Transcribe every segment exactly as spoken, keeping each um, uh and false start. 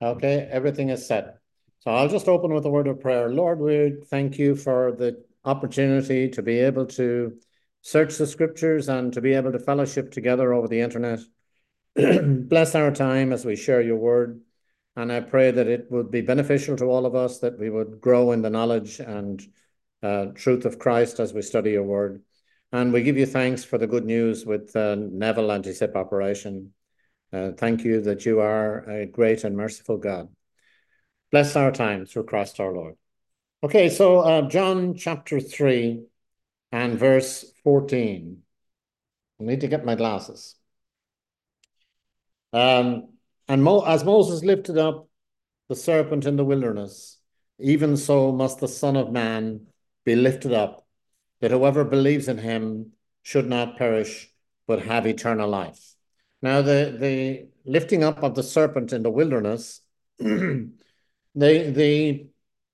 Okay, everything is set. So I'll just open with a word of prayer. Lord, we thank you for the opportunity to be able to search the scriptures and to be able to fellowship together over the internet. Bless our time as we share your word. And I pray that it would be beneficial to all of us, that we would grow in the knowledge and uh, truth of Christ as we study your word. And we give you thanks for the good news with uh, Neville anti-SIP operation. Uh, thank you that you are a great and merciful God. Bless our time through Christ our Lord. Okay, so uh, John chapter three and verse fourteen. I need to get my glasses. Um, and Mo as Moses lifted up the serpent in the wilderness, even so must the Son of Man be lifted up, that whoever believes in him should not perish, but have eternal life. Now, the, the lifting up of the serpent in the wilderness, the, the,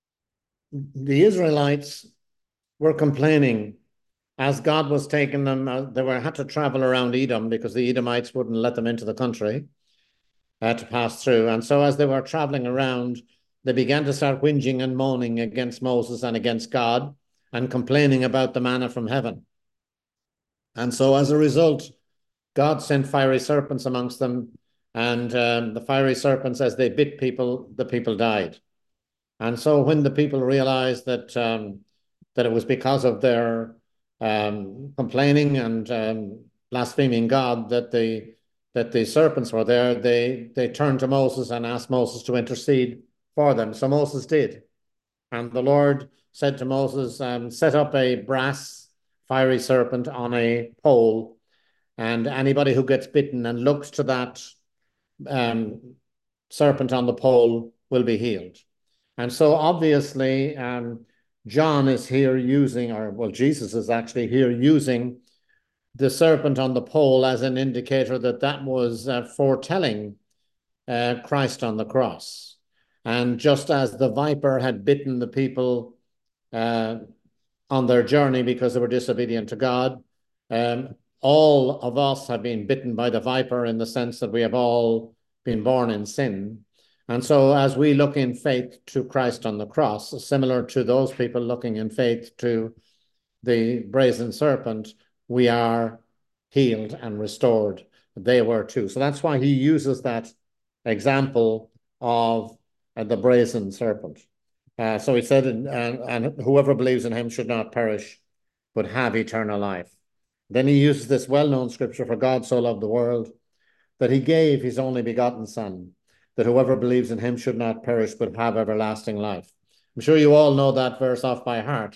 the Israelites were complaining as God was taking them. Uh, they were had to travel around Edom because the Edomites wouldn't let them into the country uh, to pass through. And so as they were traveling around, they began to start whinging and moaning against Moses and against God and complaining about the manna from heaven. And so as a result, God sent fiery serpents amongst them, and um, the fiery serpents, as they bit people, the people died. And so when the people realized that um, that it was because of their um, complaining and um, blaspheming God that the that the serpents were there, they they turned to Moses and asked Moses to intercede for them. So Moses did, and the Lord said to Moses, um, "Set up a brass fiery serpent on a pole, and anybody who gets bitten and looks to that um, serpent on the pole will be healed." And so obviously, um, John is here using, or well, Jesus is actually here using the serpent on the pole as an indicator that that was uh, foretelling uh, Christ on the cross. And just as the viper had bitten the people uh, on their journey because they were disobedient to God, um, all of us have been bitten by the viper in the sense that we have all been born in sin. And so as we look in faith to Christ on the cross, similar to those people looking in faith to the brazen serpent, we are healed and restored. They were too. So that's why he uses that example of uh, the brazen serpent. Uh, so he said, and, and whoever believes in him should not perish, but have eternal life. Then he uses this well-known scripture, for God so loved the world, that he gave his only begotten Son, that whoever believes in him should not perish, but have everlasting life. I'm sure you all know that verse off by heart.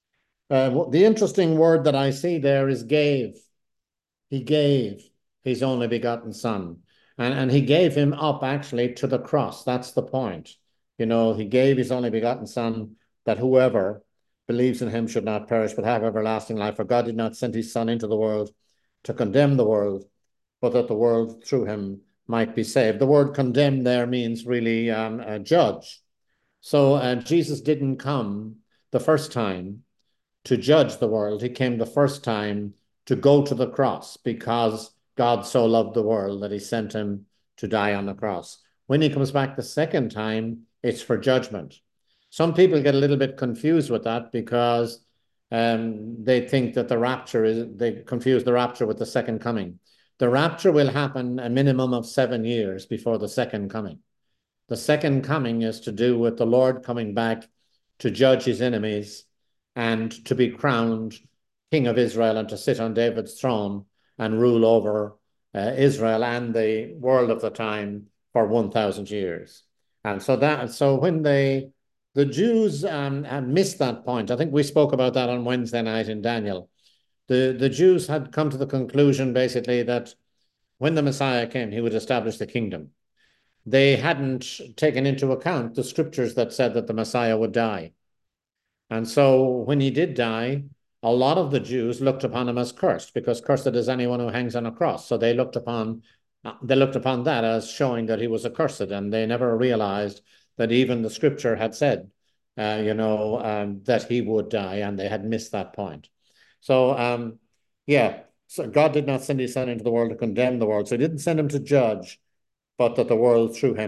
Uh, the interesting word that I see there is gave. He gave his only begotten Son. And, and he gave him up actually to the cross. That's the point. You know, he gave his only begotten Son, that whoever believes in him should not perish, but have everlasting life. For God did not send his Son into the world to condemn the world, but that the world through him might be saved. The word condemn there means really um, a judge. So uh, Jesus didn't come the first time to judge the world. He came the first time to go to the cross because God so loved the world that he sent him to die on the cross. When he comes back the second time, it's for judgment. Some people get a little bit confused with that because um, they think that the rapture is, they confuse the rapture with the second coming. The rapture will happen a minimum of seven years before the second coming. The second coming is to do with the Lord coming back to judge his enemies and to be crowned King of Israel and to sit on David's throne and rule over uh, Israel and the world of the time for one thousand years. And so that, so when they, the Jews um, had missed that point, I think we spoke about that on Wednesday night in Daniel. The, the Jews had come to the conclusion basically that when the Messiah came, he would establish the kingdom. They hadn't taken into account the scriptures that said that the Messiah would die. And so when he did die, a lot of the Jews looked upon him as cursed, because cursed is anyone who hangs on a cross. So they looked upon they looked upon that as showing that he was accursed, and they never realized that even the scripture had said, uh, you know, um, that he would die, and they had missed that point. So, um, yeah, so God did not send his Son into the world to condemn the world. So he didn't send him to judge, but that the world through him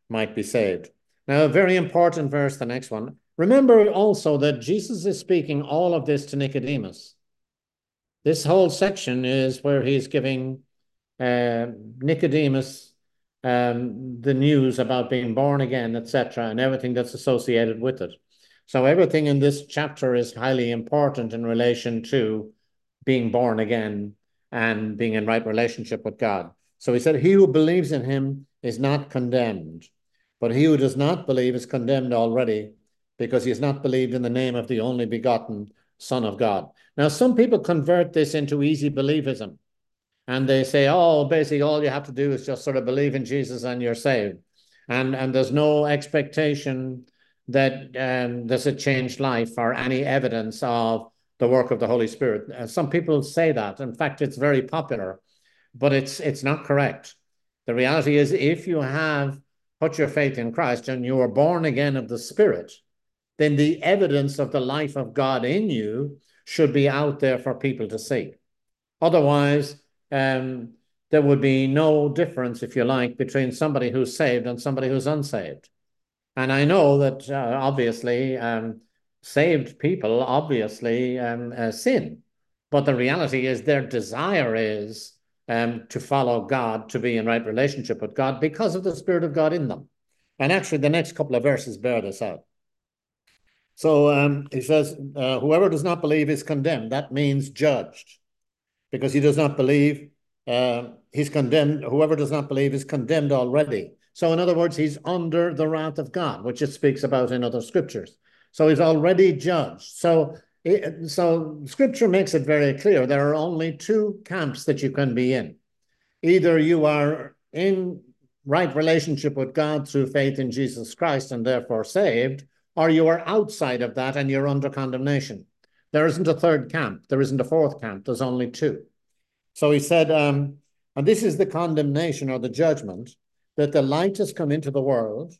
might be saved. Now, a very important verse, the next one. Remember also that Jesus is speaking all of this to Nicodemus. This whole section is where he's giving uh, Nicodemus um, the news about being born again, et cetera, and everything that's associated with it. So everything in this chapter is highly important in relation to being born again and being in right relationship with God. So he said, he who believes in him is not condemned, but he who does not believe is condemned already, because he has not believed in the name of the only begotten Son of God. Now, some people convert this into easy believism, and they say, oh, basically all you have to do is just sort of believe in Jesus and you're saved. And, and there's no expectation that um, there's a changed life or any evidence of the work of the Holy Spirit. Uh, some people say that. In fact, it's very popular, but it's it's not correct. The reality is, if you have put your faith in Christ and you are born again of the Spirit, then the evidence of the life of God in you should be out there for people to see. Otherwise, um, there would be no difference, if you like, between somebody who's saved and somebody who's unsaved. And I know that uh, obviously um, saved people obviously um, uh, sin, but the reality is their desire is um, to follow God, to be in right relationship with God because of the Spirit of God in them. And actually, the next couple of verses bear this out. So um, he says, uh, whoever does not believe is condemned. That means judged, because he does not believe, uh, he's condemned. Whoever does not believe is condemned already. So in other words, he's under the wrath of God, which it speaks about in other scriptures. So he's already judged. So, it, so scripture makes it very clear there are only two camps that you can be in. Either you are in right relationship with God through faith in Jesus Christ and therefore saved, or you are outside of that and you're under condemnation. There isn't a third camp. There isn't a fourth camp. There's only two. So he said, um, and this is the condemnation or the judgment, that the light has come into the world,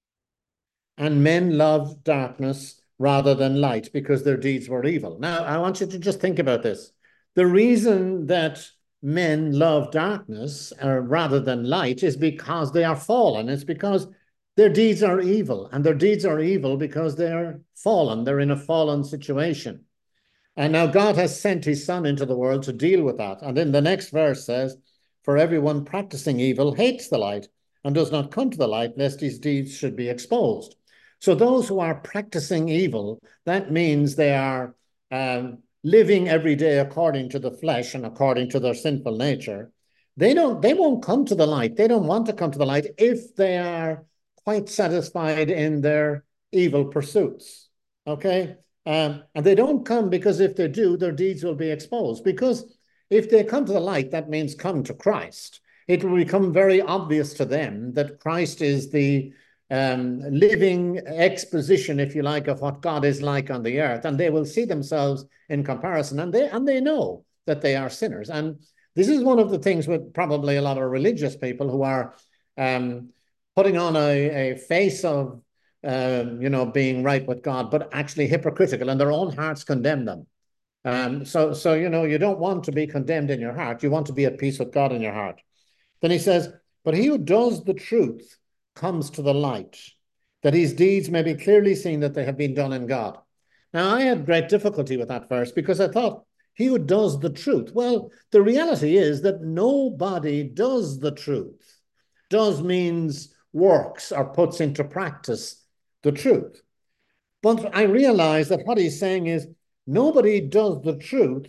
and men loved darkness rather than light because their deeds were evil. Now, I want you to just think about this. The reason that men love darkness uh, rather than light is because they are fallen. It's because their deeds are evil, and their deeds are evil because they're fallen. They're in a fallen situation. And now God has sent his Son into the world to deal with that. And then the next verse says, for everyone practicing evil hates the light and does not come to the light, lest his deeds should be exposed. So those who are practicing evil, that means they are um, living every day according to the flesh and according to their sinful nature. They don't, they won't come to the light. They don't want to come to the light if they are quite satisfied in their evil pursuits. Okay? Um, and they don't come because if they do, their deeds will be exposed. Because if they come to the light, that means come to Christ. It will become very obvious to them that Christ is the um, living exposition, if you like, of what God is like on the earth. And they will see themselves in comparison, and they, and they know that they are sinners. And this is one of the things with probably a lot of religious people who are um, putting on a, a face of Um, you know, being right with God, but actually hypocritical, and their own hearts condemn them. Um, so, so, you know, you don't want to be condemned in your heart. You want to be at peace with God in your heart. Then he says, but he who does the truth comes to the light, that his deeds may be clearly seen that they have been done in God. Now, I had great difficulty with that verse because I thought, he who does the truth. Well, the reality is that nobody does the truth. Does means works or puts into practice the truth. But I realize that what he's saying is nobody does the truth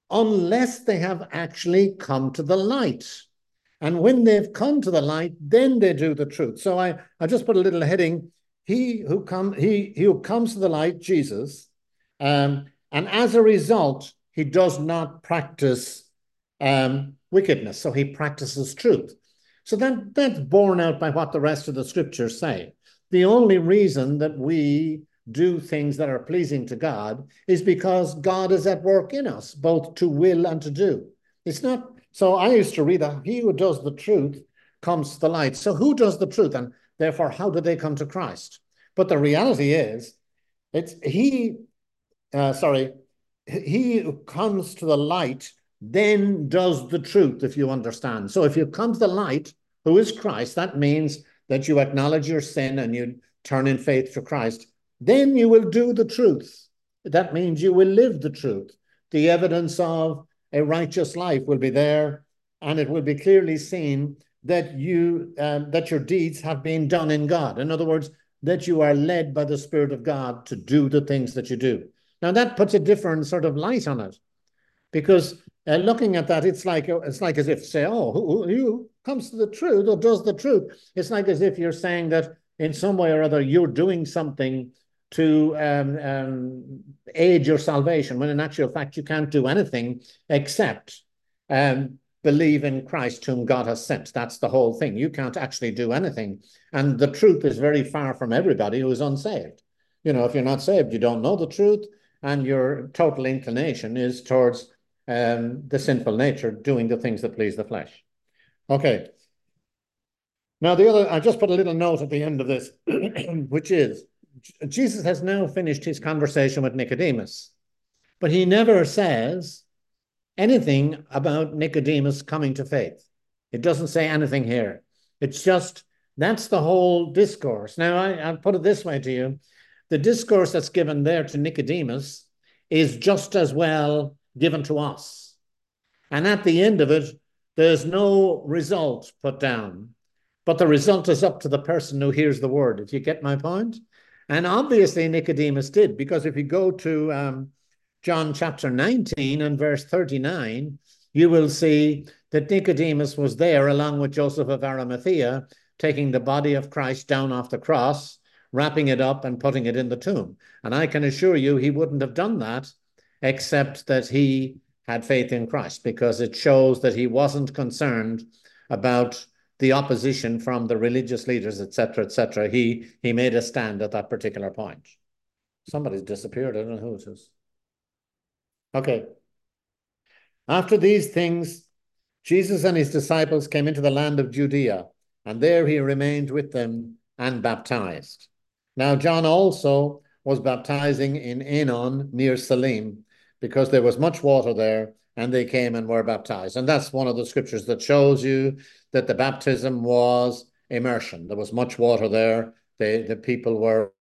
unless they have actually come to the light. And when they've come to the light, then they do the truth. So I, I just put a little heading, he who, come, he, he who comes to the light, Jesus, um, and as a result, he does not practice um, wickedness. So he practices truth. So that, that's borne out by what the rest of the scriptures say. The only reason that we do things that are pleasing to God is because God is at work in us, both to will and to do. It's not, so I used to read that he who does the truth comes to the light. So who does the truth? And therefore, how do they come to Christ? But the reality is, it's he, uh, sorry, he who comes to the light then does the truth, if you understand. So if you come to the light, who is Christ, that means that you acknowledge your sin and you turn in faith to Christ, then you will do the truth. That means you will live the truth. The evidence of a righteous life will be there, and it will be clearly seen that you um, that your deeds have been done in God. In other words, that you are led by the Spirit of God to do the things that you do. Now that puts a different sort of light on it, because uh, looking at that, it's like it's like as if say, oh, who, who comes to the truth or does the truth? It's like as if you're saying that in some way or other you're doing something to um, um, aid your salvation, when in actual fact you can't do anything except um, believe in Christ whom God has sent. That's the whole thing. You can't actually do anything. And the truth is very far from everybody who is unsaved. You know, if you're not saved, you don't know the truth, and your total inclination is towards um, the sinful nature, doing the things that please the flesh. Okay. Now, the other, I just put a little note at the end of this, which is, Jesus has now finished his conversation with Nicodemus, but he never says anything about Nicodemus coming to faith. It doesn't say anything here. It's just, that's the whole discourse. Now, I, I'll put it this way to you. The discourse that's given there to Nicodemus is just as well given to us. And at the end of it, there's no result put down, but the result is up to the person who hears the word, if you get my point. And obviously Nicodemus did, because if you go to um, John chapter nineteen and verse thirty-nine, you will see that Nicodemus was there along with Joseph of Arimathea, taking the body of Christ down off the cross, wrapping it up and putting it in the tomb. And I can assure you he wouldn't have done that except that he had faith in Christ, because it shows that he wasn't concerned about the opposition from the religious leaders, et cetera, et cetera. He, he made a stand at that particular point. Somebody's disappeared. I don't know who it is. Okay. After these things, Jesus and his disciples came into the land of Judea, and there he remained with them and baptized. Now, John also was baptizing in Aenon near Salim, because there was much water there, and they came and were baptized. And that's one of the scriptures that shows you that the baptism was immersion. There was much water there. They, the people were,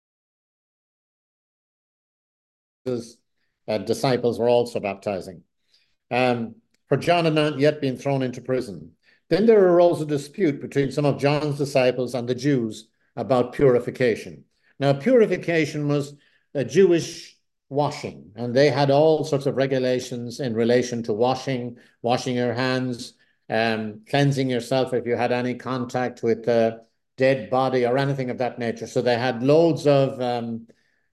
uh, disciples were also baptizing. Um, for John had not yet been thrown into prison. Then there arose a dispute between some of John's disciples and the Jews about purification. Now, purification was a Jewish washing, and they had all sorts of regulations in relation to washing, washing your hands, um, cleansing yourself if you had any contact with a dead body or anything of that nature. So they had loads of um,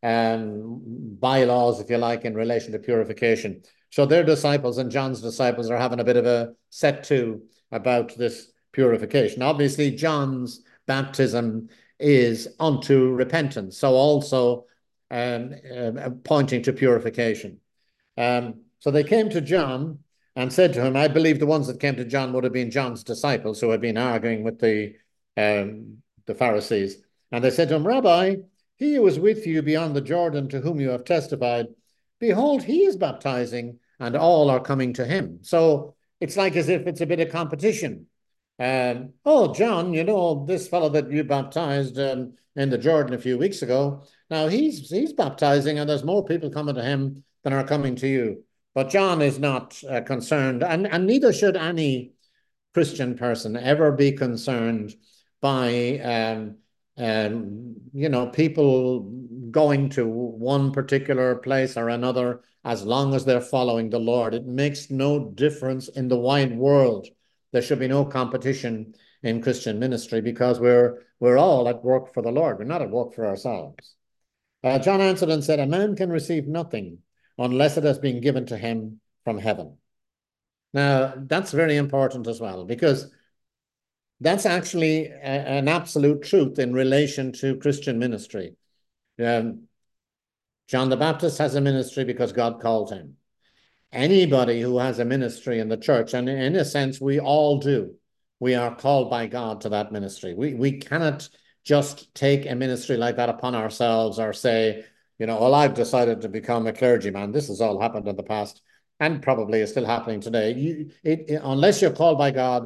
um, bylaws, if you like, in relation to purification. So their disciples and John's disciples are having a bit of a set to about this purification. Obviously, John's baptism is unto repentance, so also um, uh, pointing to purification. Um, so they came to John and said to him, I believe the ones that came to John would have been John's disciples who had been arguing with the, um, the Pharisees. And they said to him, Rabbi, he who is with you beyond the Jordan, to whom you have testified, behold, he is baptizing, and all are coming to him. So it's like as if it's a bit of competition. Um, oh, John, you know, this fellow that you baptized um, in the Jordan a few weeks ago, now he's he's baptizing, and there's more people coming to him than are coming to you. But John is not uh, concerned, and, and neither should any Christian person ever be concerned by um, um, you know, people going to one particular place or another, as long as they're following the Lord. It makes no difference in the wide world. There should be no competition in Christian ministry, because we're we're all at work for the Lord. We're not at work for ourselves. Uh, John answered and said, a man can receive nothing unless it has been given to him from heaven. Now, that's very important as well, because that's actually a, an absolute truth in relation to Christian ministry. Um, John the Baptist has a ministry because God called him. Anybody who has a ministry in the church, and in a sense, we all do, we are called by God to that ministry. We, we cannot just take a ministry like that upon ourselves, or say, you know, well, I've decided to become a clergyman. This has all happened in the past and probably is still happening today. You, it, it, unless you're called by God,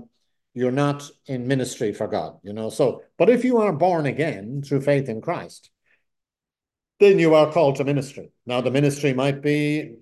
you're not in ministry for God, you know. So, but if you are born again through faith in Christ, then you are called to ministry. Now, the ministry might be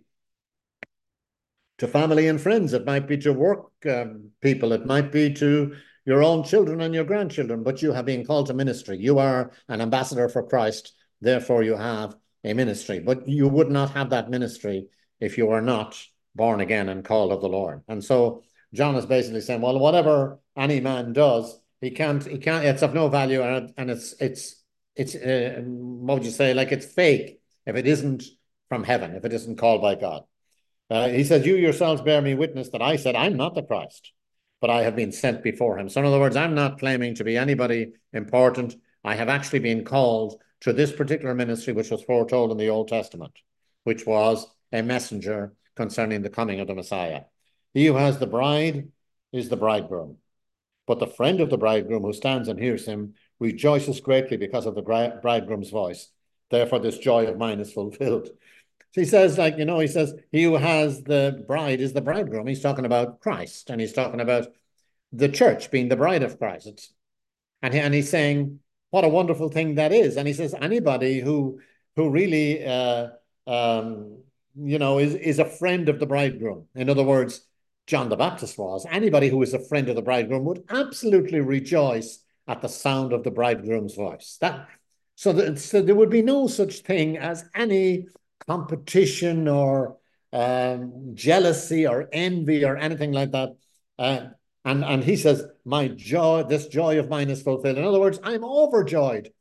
to family and friends, it might be to work um, people, it might be to your own children and your grandchildren, but you have been called to ministry. You are an ambassador for Christ, therefore you have a ministry. But you would not have that ministry if you are not born again and called of the Lord. And so John is basically saying, well, whatever any man does, he can't, he can't, it's of no value, and, and it's, it's, it's, uh, what would you say, like it's fake if it isn't from heaven, if it isn't called by God. Uh, he says, you yourselves bear me witness that I said, I'm not the Christ, but I have been sent before him. So in other words, I'm not claiming to be anybody important. I have actually been called to this particular ministry, which was foretold in the Old Testament, which was a messenger concerning the coming of the Messiah. He who has the bride is the bridegroom, but the friend of the bridegroom who stands and hears him rejoices greatly because of the bridegroom's voice. Therefore, this joy of mine is fulfilled. So he says, like, you know, he says, he who has the bride is the bridegroom. He's talking about Christ, and he's talking about the church being the bride of Christ. It's, and, he, and he's saying, what a wonderful thing that is. And he says, anybody who who really, uh, um, you know, is, is a friend of the bridegroom. In other words, John the Baptist was. Anybody who is a friend of the bridegroom would absolutely rejoice at the sound of the bridegroom's voice. That so, that, so there would be no such thing as any competition or um, jealousy or envy or anything like that. Uh, and, and he says, my joy, this joy of mine is fulfilled. In other words, I'm overjoyed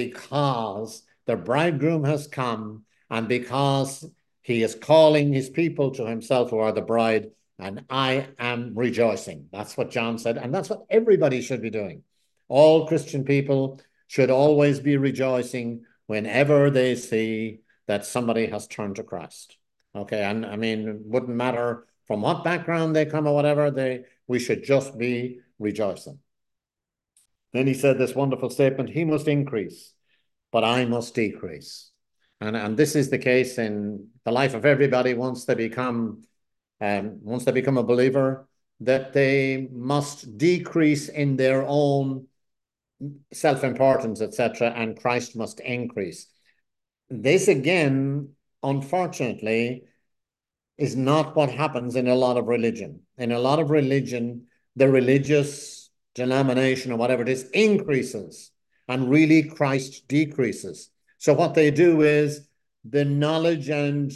because the bridegroom has come and because he is calling his people to himself who are the bride, and I am rejoicing. That's what John said, and that's what everybody should be doing. All Christian people should always be rejoicing whenever they see that somebody has turned to Christ. Okay, and I mean, it wouldn't matter from what background they come or whatever, they we should just be rejoicing. Then he said this wonderful statement, he must increase, but I must decrease. And, and this is the case in the life of everybody once they become um, once they become a believer, that they must decrease in their own self-importance, et cetera, and Christ must increase. This again, unfortunately, is not what happens in a lot of religion. In a lot of religion, the religious denomination or whatever it is increases, and really Christ decreases. So what they do is the knowledge and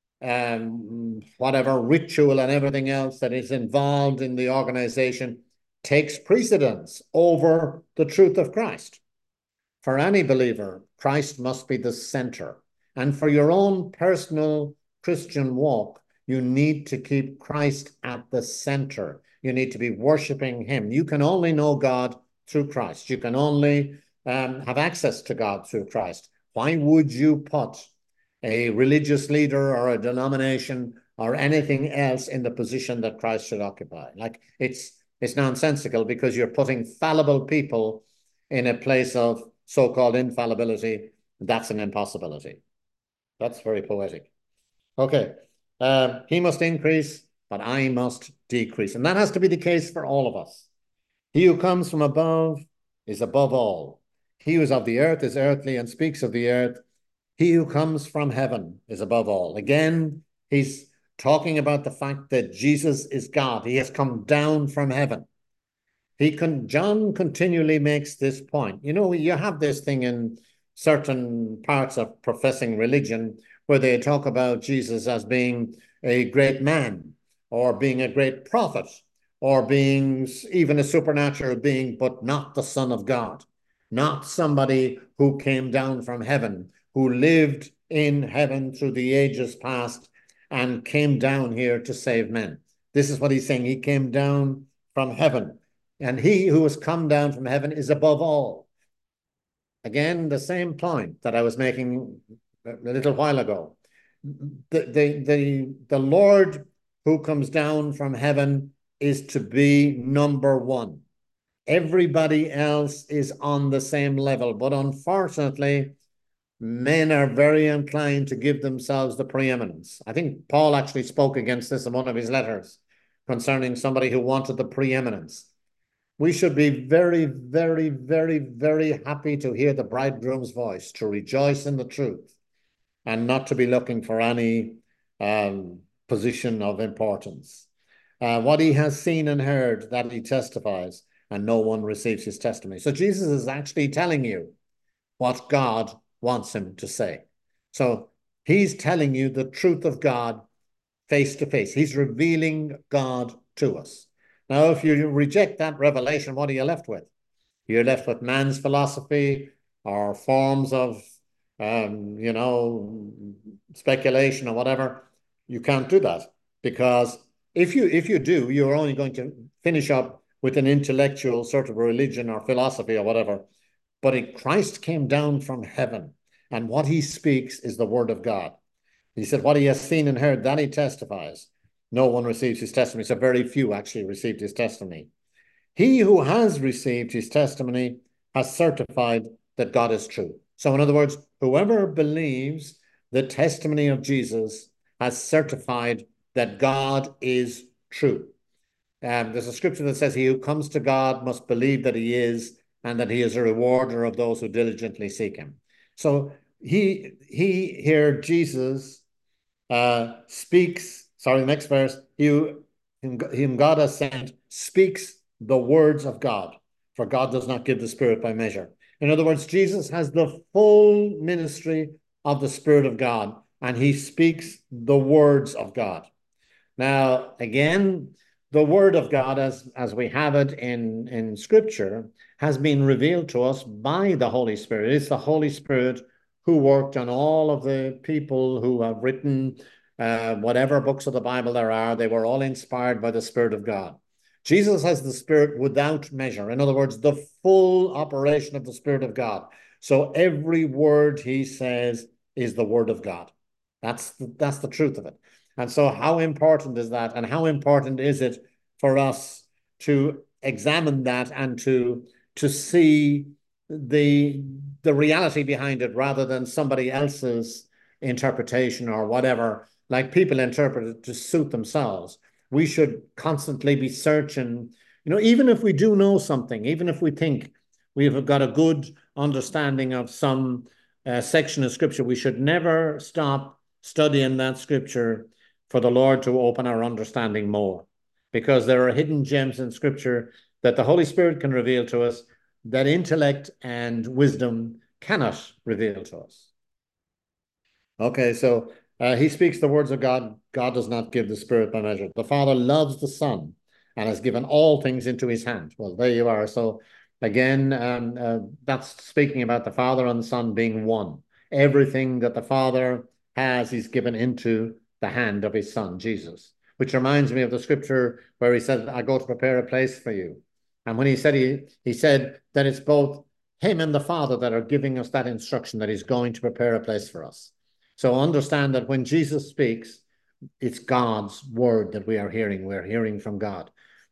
um, whatever ritual and everything else that is involved in the organization takes precedence over the truth of Christ. For any believer, Christ must be the center. And for your own personal Christian walk, you need to keep Christ at the center. You need to be worshiping him. You can only know God through Christ. You can only um, have access to God through Christ. Why would you put a religious leader or a denomination or anything else in the position that Christ should occupy? Like, it's it's nonsensical, because you're putting fallible people in a place of so-called infallibility. That's an impossibility. That's very poetic. Okay. Uh, he must increase, but I must decrease. And that has to be the case for all of us. He who comes from above is above all. He who is of the earth is earthly and speaks of the earth. He who comes from heaven is above all. Again, he's talking about the fact that Jesus is God. He has come down from heaven. He can, John continually makes this point. You know, you have this thing in certain parts of professing religion where they talk about Jesus as being a great man, or being a great prophet, or being even a supernatural being, but not the Son of God, not somebody who came down from heaven, who lived in heaven through the ages past and came down here to save men. This is what he's saying. He came down from heaven, and he who has come down from heaven is above all. Again, the same point that I was making a little while ago. The, the, the, the Lord who comes down from heaven is to be number one. Everybody else is on the same level, but unfortunately, men are very inclined to give themselves the preeminence. I think Paul actually spoke against this in one of his letters concerning somebody who wanted the preeminence. we should be very, very, very, very happy to hear the bridegroom's voice, to rejoice in the truth, and not to be looking for any um, position of importance. Uh, what he has seen and heard, that he testifies, and no one receives his testimony. So Jesus is actually telling you what God wants him to say. So he's telling you the truth of God face to face. He's revealing God to us. Now, if you reject that revelation, what are you left with? You're left with man's philosophy or forms of, um, you know, speculation or whatever. You can't do that, because if you if you do, you're only going to finish up with an intellectual sort of religion or philosophy or whatever. But it, Christ came down from heaven, and what he speaks is the word of God. He said, what he has seen and heard, that he testifies. No one receives his testimony. So very few actually received his testimony. He who has received his testimony has certified that God is true. So in other words, whoever believes the testimony of Jesus has certified that God is true. Um, there's a scripture that says, he who comes to God must believe that he is, and that he is a rewarder of those who diligently seek him. So he, he here, Jesus, uh, speaks, sorry, the next verse, he who, whom God has sent speaks the words of God, for God does not give the Spirit by measure. In other words, Jesus has the full ministry of the Spirit of God, and he speaks the words of God. Now, again, the word of God, as, as we have it in, in Scripture, has been revealed to us by the Holy Spirit. It's the Holy Spirit who worked on all of the people who have written uh, whatever books of the Bible there are. They were all inspired by the Spirit of God. Jesus has the Spirit without measure. In other words, the full operation of the Spirit of God. So every word he says is the word of God. That's the, that's the truth of it. And so how important is that? And how important is it for us to examine that and to, to see the, the reality behind it, rather than somebody else's interpretation or whatever, like people interpret it to suit themselves. We should constantly be searching, you know, even if we do know something, even if we think we've got a good understanding of some uh, section of Scripture, we should never stop studying that Scripture for the Lord to open our understanding more, because there are hidden gems in Scripture that the Holy Spirit can reveal to us that intellect and wisdom cannot reveal to us. Okay, so uh, he speaks the words of God. God does not give the Spirit by measure. The Father loves the Son and has given all things into his hand. Well, there you are. So again, um, uh, that's speaking about the Father and the Son being one. Everything that the Father has, he's given into the hand of his Son, Jesus, which reminds me of the scripture where he said, I go to prepare a place for you. And when he said, he, he said that it's both him and the Father that are giving us that instruction, that he's going to prepare a place for us. So understand that when Jesus speaks, it's God's word that we are hearing. We're hearing from God.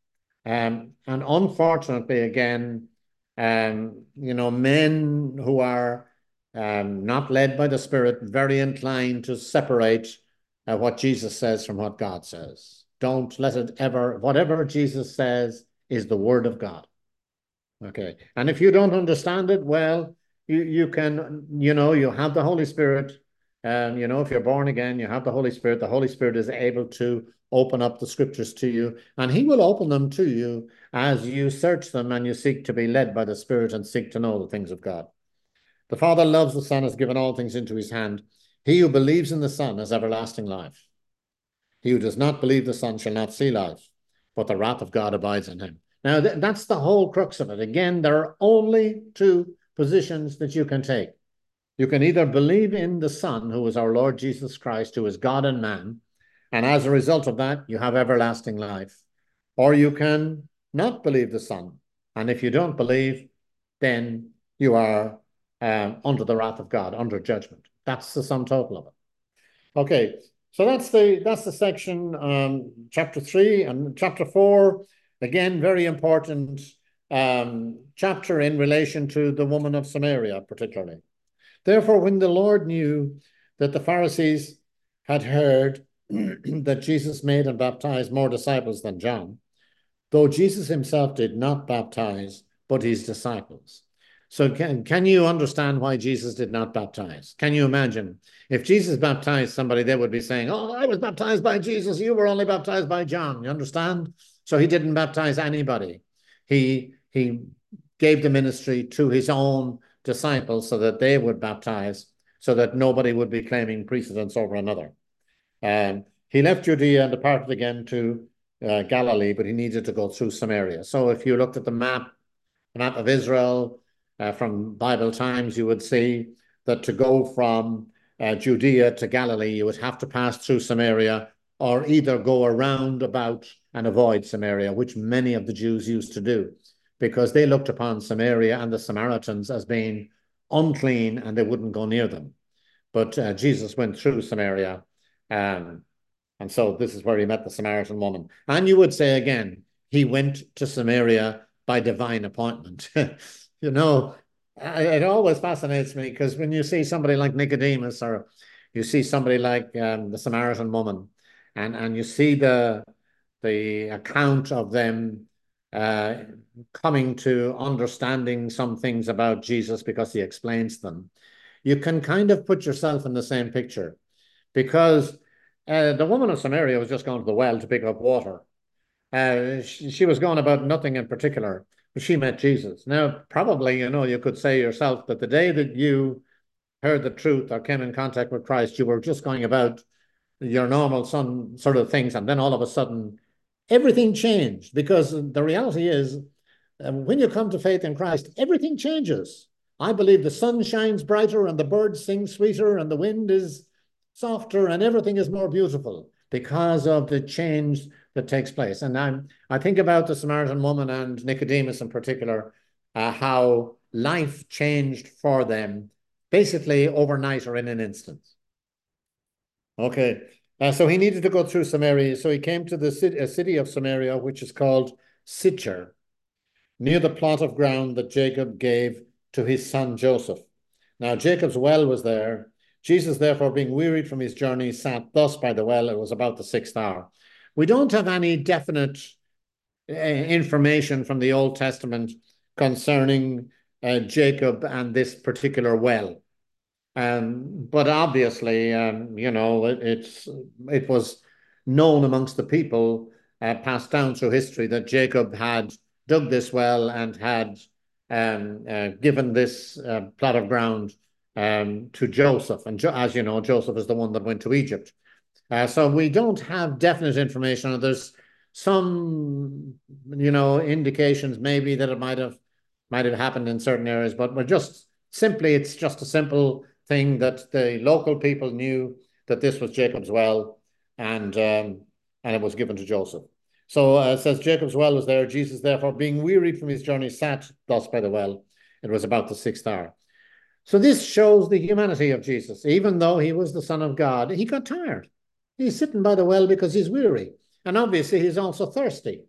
Um, and unfortunately, again, um, you know, men who are um, not led by the Spirit, very inclined to separate uh, what Jesus says from what God says. Don't let it ever, whatever Jesus says is the word of God. Okay. And if you don't understand it, well, you, you can, you know, you have the Holy Spirit. And, you know, if you're born again, you have the Holy Spirit. The Holy Spirit is able to open up the scriptures to you, and he will open them to you as you search them and you seek to be led by the Spirit and seek to know the things of God. The Father loves the Son, has given all things into his hand. He who believes in the Son has everlasting life. He who does not believe the Son shall not see life, but the wrath of God abides in him. Now, th that's the whole crux of it. Again, there are only two positions that you can take. You can either believe in the Son, who is our Lord Jesus Christ, who is God and man, and as a result of that, you have everlasting life. Or you can not believe the Son. And if you don't believe, then you are um, under the wrath of God, under judgment. That's the sum total of it. Okay, so that's the that's the section, um, chapter three. And chapter four, again, very important um, chapter in relation to the woman of Samaria, particularly. Therefore, when the Lord knew that the Pharisees had heard that Jesus made and baptized more disciples than John, though Jesus himself did not baptize, but his disciples. So can, can you understand why Jesus did not baptize? Can you imagine? If Jesus baptized somebody, they would be saying, oh, I was baptized by Jesus. You were only baptized by John. You understand? So he didn't baptize anybody. He, he gave the ministry to his own disciples so that they would baptize, so that nobody would be claiming precedence over another. Um, he left Judea and departed again to uh, Galilee, but he needed to go through Samaria. So if you looked at the map, the map of Israel uh, from Bible times, you would see that to go from uh, Judea to Galilee, you would have to pass through Samaria or either go around about and avoid Samaria, which many of the Jews used to do, because they looked upon Samaria and the Samaritans as being unclean and they wouldn't go near them. But uh, Jesus went through Samaria. Um, and so this is where he met the Samaritan woman. And you would say again, he went to Samaria by divine appointment. You know, it always fascinates me because when you see somebody like Nicodemus or you see somebody like um, the Samaritan woman, and, and you see the, the account of them uh, coming to understanding some things about Jesus because he explains them, you can kind of put yourself in the same picture, because uh, the woman of Samaria was just going to the well to pick up water. Uh, she, she was going about nothing in particular, but she met Jesus. Now, probably, you know, you could say yourself that the day that you heard the truth or came in contact with Christ, you were just going about your normal son sort of things, and then all of a sudden, everything changed, because the reality is, uh, when you come to faith in Christ, everything changes. I believe the sun shines brighter and the birds sing sweeter and the wind is softer and everything is more beautiful because of the change that takes place. And I'm, I think about the Samaritan woman and Nicodemus in particular, uh, how life changed for them basically overnight or in an instant. Okay, uh, so he needed to go through Samaria. So he came to the city, a city of Samaria, which is called Sychar, near the plot of ground that Jacob gave to his son Joseph. Now Jacob's well was there. Jesus, therefore, being wearied from his journey, sat thus by the well. It was about the sixth hour. We don't have any definite uh, information from the Old Testament concerning uh, Jacob and this particular well. Um, but obviously, um, you know, it, it's it was known amongst the people, uh, passed down through history, that Jacob had dug this well and had um, uh, given this uh, plot of ground um, to Joseph. And jo as you know, Joseph is the one that went to Egypt. Uh, so we don't have definite information. There's some, you know, indications maybe that it might have might have happened in certain areas, but we're just simply, it's just a simple thing that the local people knew that this was Jacob's well, and um, and it was given to Joseph. So uh, it says Jacob's well was there. Jesus, therefore, being wearied from his journey, sat thus by the well. It was about the sixth hour. So this shows the humanity of Jesus. Even though he was the Son of God, he got tired. He's sitting by the well because he's weary. And obviously he's also thirsty.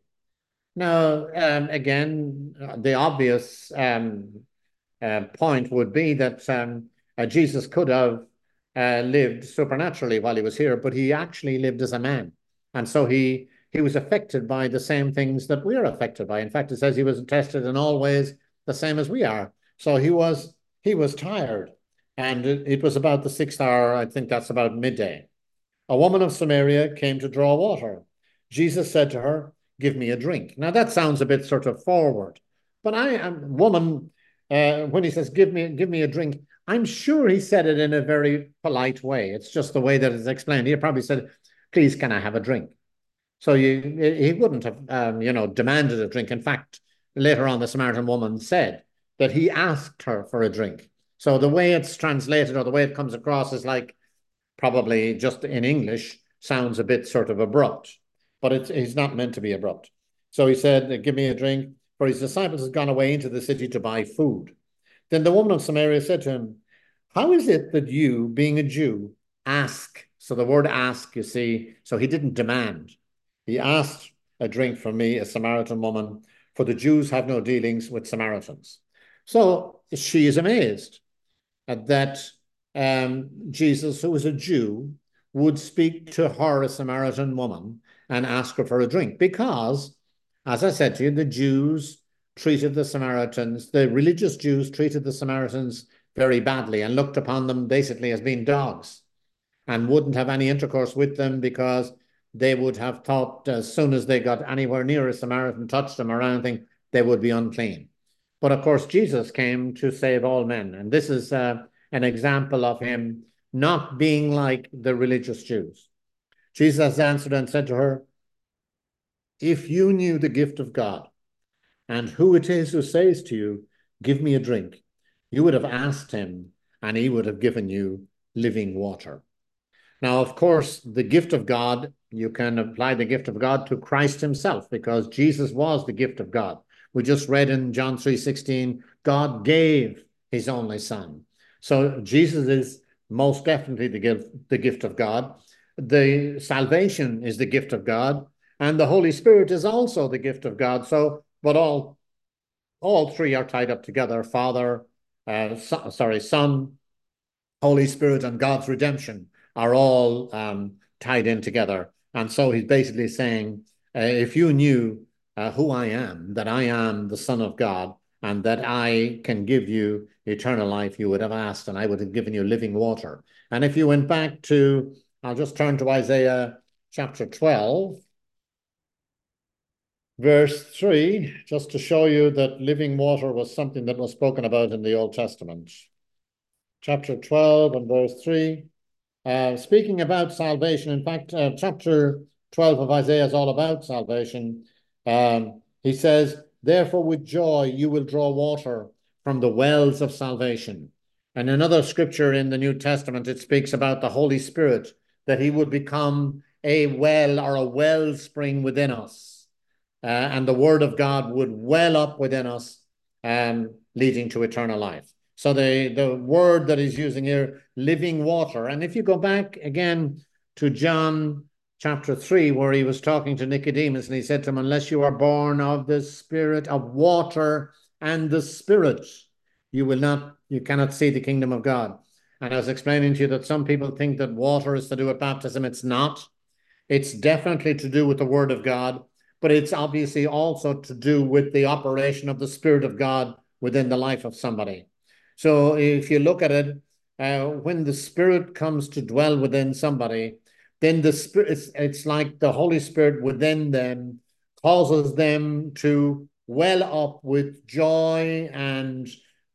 Now, um, again, the obvious um, uh, point would be that um, uh, Jesus could have uh, lived supernaturally while he was here, but he actually lived as a man. And so he, he was affected by the same things that we're affected by. In fact, it says he was tested in all ways the same as we are. So he was, he was tired. And it, it was about the sixth hour. I think that's about midday. A woman of Samaria came to draw water. Jesus said to her, give me a drink. Now that sounds a bit sort of forward, but I am woman, uh, when he says, give me, give me a drink, I'm sure he said it in a very polite way. It's just the way that it's explained. He probably said, please, can I have a drink? So you, he wouldn't have, um, you know, demanded a drink. In fact, later on, the Samaritan woman said that he asked her for a drink. So the way it's translated or the way it comes across is like, probably just in English, sounds a bit sort of abrupt, but it's, he's not meant to be abrupt. So he said, give me a drink, for his disciples had gone away into the city to buy food. Then the woman of Samaria said to him, how is it that you, being a Jew, ask? So the word ask, you see, so he didn't demand. He asked a drink from me, a Samaritan woman, for the Jews have no dealings with Samaritans. So she is amazed at that um, Jesus, who was a Jew, would speak to her, a Samaritan woman, and ask her for a drink, because As I said to you, the Jews treated the Samaritans, the religious Jews treated the Samaritans very badly and looked upon them basically as being dogs and wouldn't have any intercourse with them because they would have thought as soon as they got anywhere near a Samaritan, touched them or anything, they would be unclean. But of course, Jesus came to save all men. And this is uh, an example of him not being like the religious Jews. Jesus answered and said to her, if you knew the gift of God and who it is who says to you, give me a drink, you would have asked him and he would have given you living water. Now, of course, the gift of God, you can apply the gift of God to Christ himself because Jesus was the gift of God. We just read in John three sixteen, God gave his only son. So Jesus is most definitely the gift, the gift of God. The salvation is the gift of God, and the Holy Spirit is also the gift of God. So, but all, all three are tied up together: Father, uh, so, sorry, Son, Holy Spirit, and God's redemption are all um, tied in together. And so he's basically saying, uh, if you knew uh, who I am, that I am the Son of God, and that I can give you eternal life, you would have asked, and I would have given you living water. And if you went back to, I'll just turn to Isaiah chapter twelve, verse three, just to show you that living water was something that was spoken about in the Old Testament. Chapter twelve and verse three. Uh, speaking about salvation, in fact, uh, chapter twelve of Isaiah is all about salvation. Um, he says, therefore, with joy, you will draw water from the wells of salvation. And another scripture in the New Testament, it speaks about the Holy Spirit, that he would become a well or a wellspring within us. Uh, and the word of God would well up within us, um, leading to eternal life. So the, the word that he's using here, living water. And if you go back again to John chapter three, where he was talking to Nicodemus, and he said to him, unless you are born of the Spirit, of water and the Spirit, you will not, you cannot see the kingdom of God. And I was explaining to you that some people think that water is to do with baptism. It's not. It's definitely to do with the word of God, but it's obviously also to do with the operation of the Spirit of God within the life of somebody. So if you look at it, uh, when the Spirit comes to dwell within somebody, then the Spirit, it's, it's like the Holy Spirit within them causes them to well up with joy and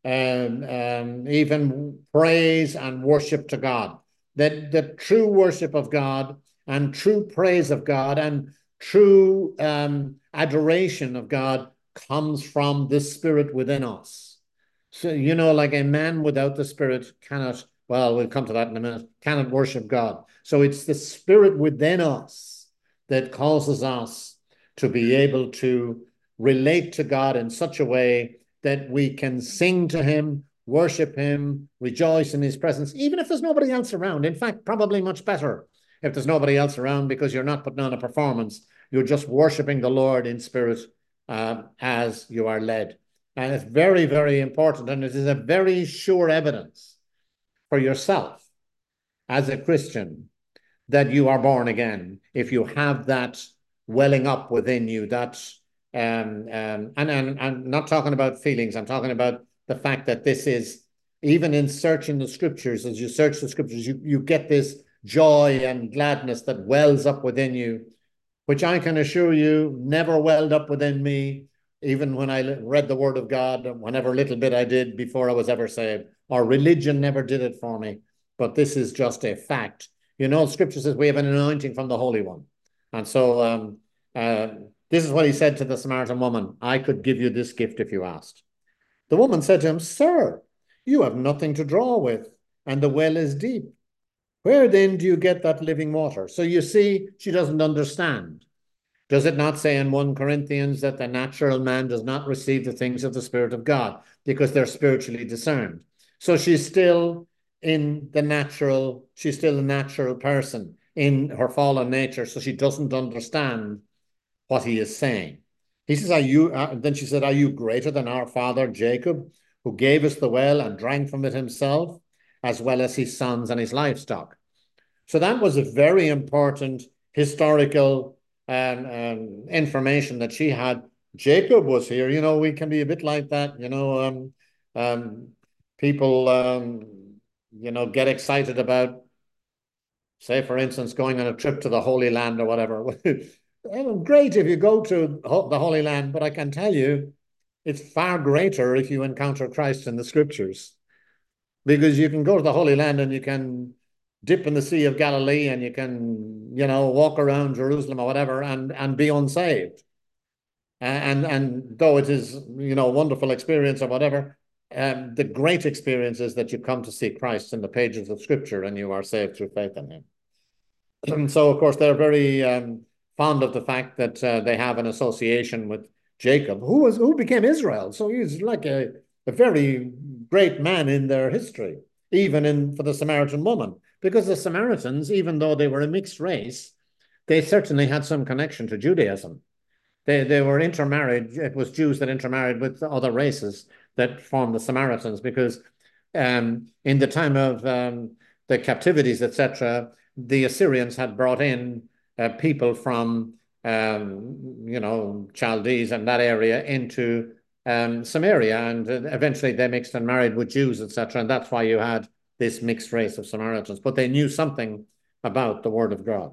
um, um, even praise and worship to God. That the true worship of God and true praise of God and true um, adoration of God comes from the Spirit within us. So, you know, like a man without the Spirit cannot, well, we'll come to that in a minute, cannot worship God. So it's the Spirit within us that causes us to be able to relate to God in such a way that we can sing to him, worship him, rejoice in his presence, even if there's nobody else around. In fact, probably much better if there's nobody else around, because you're not putting on a performance. You're just worshiping the Lord in spirit uh, as you are led. And it's very, very important. And it is a very sure evidence for yourself as a Christian that you are born again. If you have that welling up within you, that, um, um, and, and I'm not talking about feelings. I'm talking about the fact that this is, even in searching the scriptures, as you search the scriptures, you, you get this joy and gladness that wells up within you, which I can assure you never welled up within me, even when I read the word of God, whenever little bit I did before I was ever saved, or religion never did it for me. But this is just a fact. You know, scripture says we have an anointing from the Holy One. And so um, uh, this is what he said to the Samaritan woman, I could give you this gift if you asked. The woman said to him, sir, you have nothing to draw with, and the well is deep. Where then do you get that living water? So you see, she doesn't understand. Does it not say in First Corinthians that the natural man does not receive the things of the Spirit of God because they're spiritually discerned? So she's still in the natural, she's still a natural person in her fallen nature, so she doesn't understand what he is saying. He says, are you, uh, then she said, are you greater than our father Jacob, who gave us the well and drank from it himself, as well as his sons and his livestock? So that was a very important historical um, um, information that she had Jacob was here. You know, we can be a bit like that. You know, um, um, people, um, you know, get excited about, say, for instance, going on a trip to the Holy Land or whatever. Great if you go to the Holy Land, but I can tell you, it's far greater if you encounter Christ in the Scriptures, because you can go to the Holy Land and you can dip in the Sea of Galilee and you can, you know, walk around Jerusalem or whatever and and be unsaved. And and though it is, you know, a wonderful experience or whatever, um, the great experience is that you come to see Christ in the pages of Scripture and you are saved through faith in Him. So, of course, they're very um, fond of the fact that uh, they have an association with Jacob, who was who became Israel. So he's like a, a very great man in their history, even in for the Samaritan woman, because the Samaritans, even though they were a mixed race, they certainly had some connection to Judaism. They they were intermarried. It was Jews that intermarried with other races that formed the Samaritans, because um, in the time of um, the captivities, et cetera, the Assyrians had brought in uh, people from um, you know, Chaldees and that area into um, Samaria, and eventually they mixed and married with Jews, et cetera. And that's why you had this mixed race of Samaritans. But they knew something about the Word of God.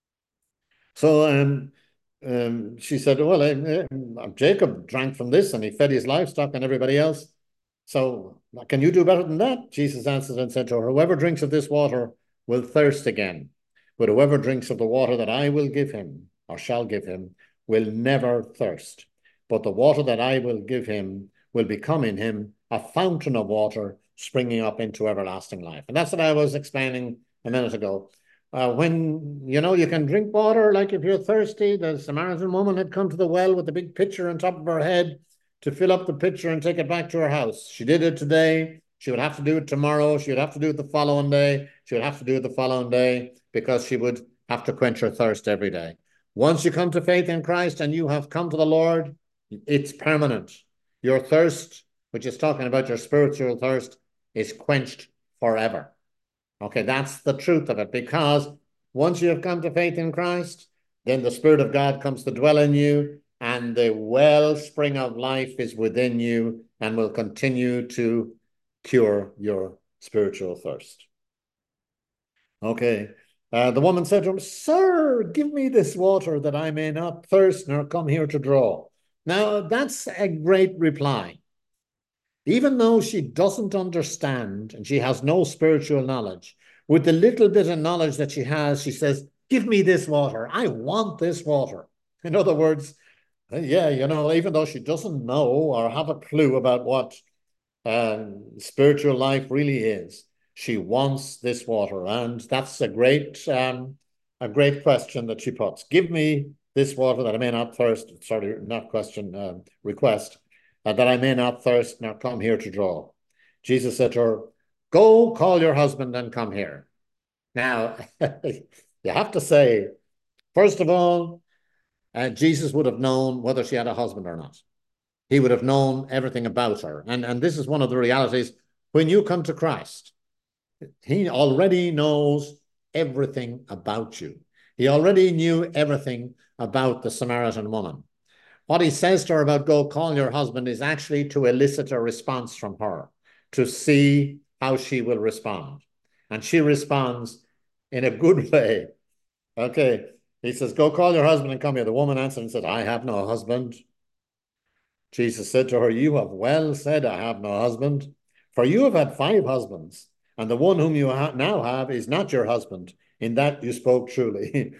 So um, um, she said, well, uh, uh, Jacob drank from this and he fed his livestock and everybody else. So can you do better than that? Jesus answered and said to her, whoever drinks of this water will thirst again. But whoever drinks of the water that I will give him, or shall give him, will never thirst. But the water that I will give him will become in him a fountain of water springing up into everlasting life. And that's what I was explaining a minute ago. Uh, when, you know, you can drink water, like if you're thirsty. The Samaritan woman had come to the well with a big pitcher on top of her head to fill up the pitcher and take it back to her house. She did it today. She would have to do it tomorrow. She would have to do it the following day. She would have to do it the following day, because she would have to quench her thirst every day. Once you come to faith in Christ and you have come to the Lord, it's permanent. Your thirst, which is talking about your spiritual thirst, is quenched forever. Okay, that's the truth of it, because once you have come to faith in Christ, then the Spirit of God comes to dwell in you, and the wellspring of life is within you and will continue to cure your spiritual thirst. Okay. Uh, the woman said to him, Sir, give me this water that I may not thirst nor come here to draw. Now, that's a great reply. Even though she doesn't understand and she has no spiritual knowledge, with the little bit of knowledge that she has, she says, give me this water. I want this water. In other words, yeah, you know, even though she doesn't know or have a clue about what um, spiritual life really is, she wants this water. And that's a great, um, a great question that she puts. Give me this water that I may not thirst. Sorry, not question, uh, request. Uh, that I may not thirst nor come here to draw. Jesus said to her, go call your husband and come here. Now, you have to say, first of all, uh, Jesus would have known whether she had a husband or not. He would have known everything about her. And, and this is one of the realities. When you come to Christ, he already knows everything about you. He already knew everything about the Samaritan woman. What he says to her about go call your husband is actually to elicit a response from her, to see how she will respond. And she responds in a good way. Okay. He says, go call your husband and come here. The woman answered and said, I have no husband. Jesus said to her, you have well said, I have no husband. For you have had five husbands, and the one whom you ha now have is not your husband. In that you spoke truly.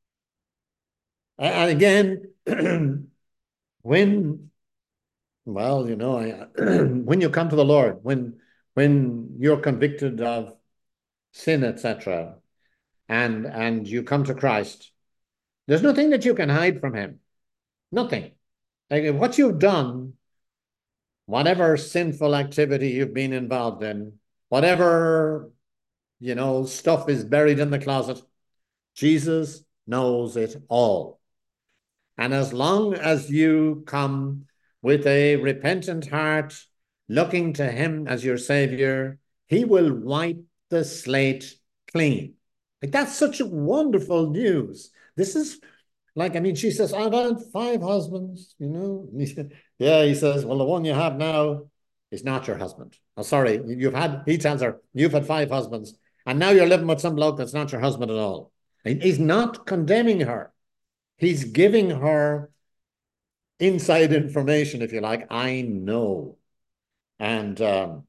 And again, when, well, you know, when you come to the Lord, when when you're convicted of sin, et cetera, and and you come to Christ, there's nothing that you can hide from him. Nothing. Like what you've done, whatever sinful activity you've been involved in, whatever, you know, stuff is buried in the closet, Jesus knows it all. And as long as you come with a repentant heart, looking to him as your savior, he will wipe the slate clean. Like that's such a wonderful news. This is Like, I mean, she says, I've had five husbands, you know. And he said, yeah, he says, well, the one you have now is not your husband. Oh, sorry, you've had, he tells her, you've had five husbands, and now you're living with some bloke that's not your husband at all. He's not condemning her. He's giving her inside information, if you like. I know. And um,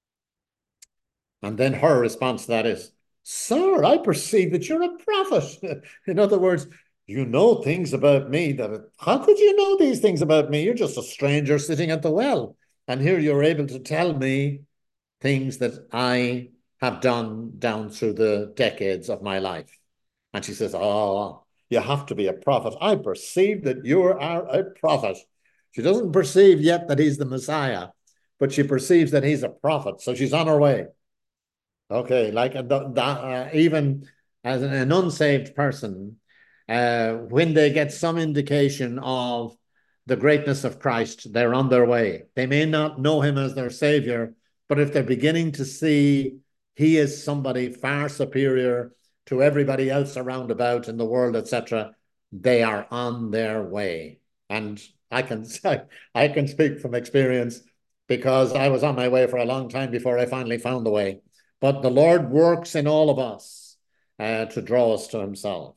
and then her response to that is, Sir, I perceive that you're a prophet. In other words, you know things about me that, how could you know these things about me? You're just a stranger sitting at the well. And here you're able to tell me things that I have done down through the decades of my life. And she says, Oh, you have to be a prophet. I perceive that you are a prophet. She doesn't perceive yet that he's the Messiah, but she perceives that he's a prophet. So she's on her way. Okay, like uh, uh, even as an, an unsaved person, uh, when they get some indication of the greatness of Christ, they're on their way. They may not know him as their savior, but if they're beginning to see he is somebody far superior to everybody else around about in the world, et cetera, they are on their way. And I can I can speak from experience because I was on my way for a long time before I finally found the way. But the Lord works in all of us uh, to draw us to himself.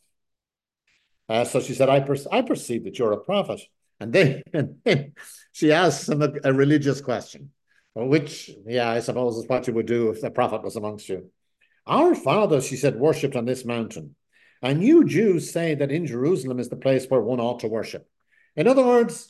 Uh, so she said, I, per I perceive that you're a prophet. And then, and then she asks him a, a religious question, which, yeah, I suppose is what you would do if the prophet was amongst you. Our fathers, she said, worshipped on this mountain. And you Jews say that in Jerusalem is the place where one ought to worship. In other words,